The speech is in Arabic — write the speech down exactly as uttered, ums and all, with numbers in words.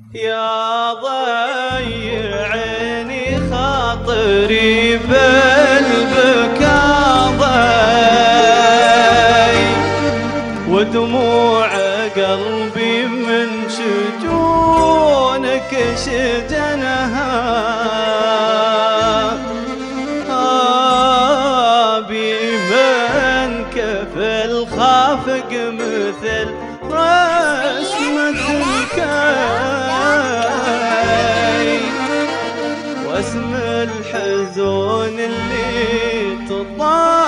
يا ضيعني خاطري بالبكا ضي، ودموع قلبي من شجونك شجنها. آبي من كفل خافق مثل رسمة الكي، واسم الحزون اللي تطال